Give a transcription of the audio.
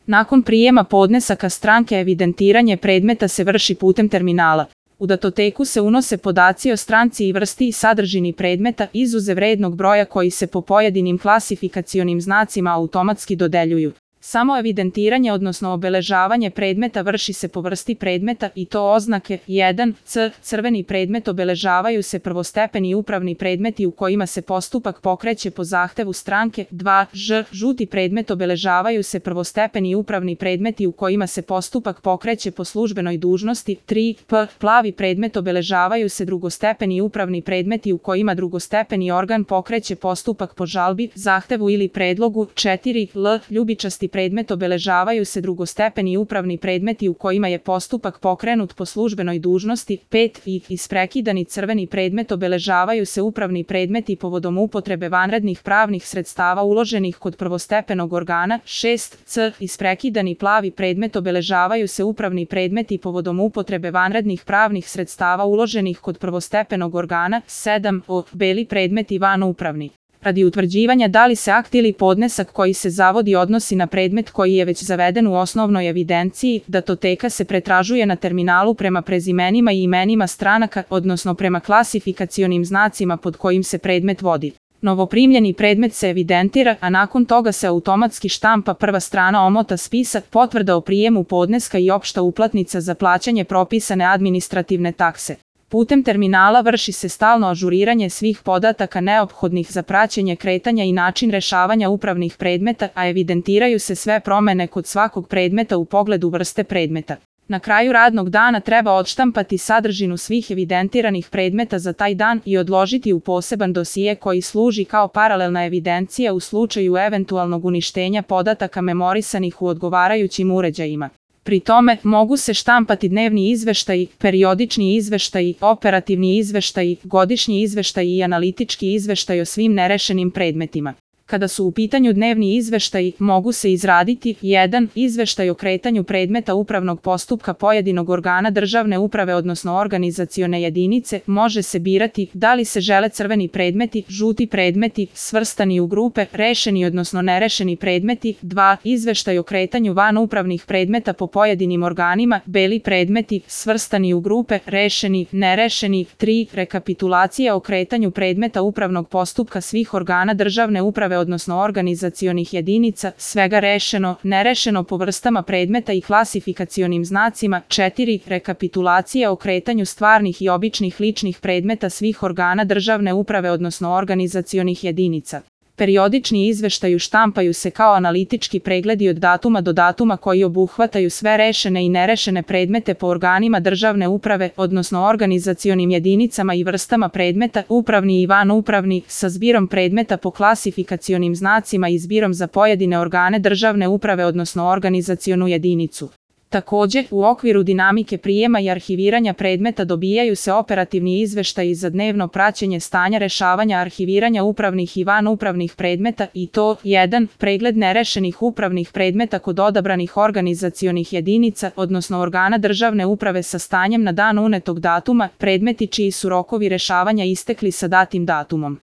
Nakon prijema podnesaka stranke evidentiranje predmeta se vrši putem terminala. U datoteku se unose podaci o stranci i vrsti i sadržini predmeta, izuzev rednog broja koji se po pojedinim klasifikacionim znacima automatski dodeljuju. Samo evidentiranje odnosno obeležavanje predmeta vrši se po vrsti predmeta i to oznake 1. C. Crveni predmet obeležavaju se prvostepeni upravni predmeti u kojima se postupak pokreće po zahtevu stranke. 2. Ž. Žuti predmet obeležavaju se prvostepeni upravni predmeti u kojima se postupak pokreće po službenoj dužnosti. 3. P. Plavi predmet obeležavaju se drugostepeni upravni predmeti u kojima drugostepeni organ pokreće postupak po žalbi, zahtevu ili predlogu. 4. L. Ljubičasti predmet obeležavaju se drugostepeni upravni predmeti u kojima je postupak pokrenut po službenoj dužnosti. 5. I. Isprekidani crveni predmet obeležavaju se upravni predmeti povodom upotrebe vanrednih pravnih sredstava uloženih kod prvostepenog organa. 6. C. Isprekidani plavi predmet obeležavaju se upravni predmeti povodom upotrebe vanrednih pravnih sredstava uloženih kod prvostepenog organa. 7. O. Beli predmeti vanupravni. Radi utvrđivanja da li se akt ili podnesak koji se zavodi odnosi na predmet koji je već zaveden u osnovnoj evidenciji, datoteka se pretražuje na terminalu prema prezimenima i imenima stranaka, odnosno prema klasifikacionim znacima pod kojim se predmet vodi. Novoprimljeni predmet se evidentira, a nakon toga se automatski štampa prva strana omota spisa, potvrda o prijemu podneska i opšta uplatnica za plaćanje propisane administrativne takse. Putem terminala vrši se stalno ažuriranje svih podataka neophodnih za praćenje kretanja i način rešavanja upravnih predmeta, a evidentiraju se sve promene kod svakog predmeta u pogledu vrste predmeta. Na kraju radnog dana treba odštampati sadržinu svih evidentiranih predmeta za taj dan i odložiti u poseban dosije koji služi kao paralelna evidencija u slučaju eventualnog uništenja podataka memorisanih u odgovarajućim uređajima. Pri tome, mogu se štampati dnevni izveštaji, periodični izveštaji, operativni izveštaji, godišnji izveštaji i analitički izveštaj o svim nerešenim predmetima. Kada su u pitanju dnevni izveštaji, mogu se izraditi 1. Izveštaj o kretanju predmeta upravnog postupka pojedinog organa državne uprave odnosno organizacione jedinice, može se birati da li se žele crveni predmeti, žuti predmeti, svrstani u grupe, rešeni odnosno nerešeni predmeti. 2. Izveštaj o kretanju vanupravnih predmeta po pojedinim organima, beli predmeti, svrstani u grupe, rešeni, nerešeni. 3. Rekapitulacija o kretanju predmeta upravnog postupka svih organa državne uprave odnosno organizacionih jedinica, svega rešeno, nerešeno po vrstama predmeta i klasifikacionim znacima. 4. Rekapitulacija o kretanju stvarnih i običnih ličnih predmeta svih organa državne uprave odnosno organizacionih jedinica. Periodični izveštaji štampaju se kao analitički pregledi od datuma do datuma koji obuhvataju sve rešene i nerešene predmete po organima državne uprave, odnosno organizacionim jedinicama i vrstama predmeta, upravni i vanupravni, sa zbirom predmeta po klasifikacionim znacima i zbirom za pojedine organe državne uprave odnosno organizacionu jedinicu. Takođe, u okviru dinamike prijema i arhiviranja predmeta dobijaju se operativni izveštaji za dnevno praćenje stanja rešavanja arhiviranja upravnih i vanupravnih predmeta i to 1. Pregled nerešenih upravnih predmeta kod odabranih organizacionih jedinica, odnosno organa državne uprave sa stanjem na dan unetog datuma, predmeti čiji su rokovi rešavanja istekli sa datim datumom.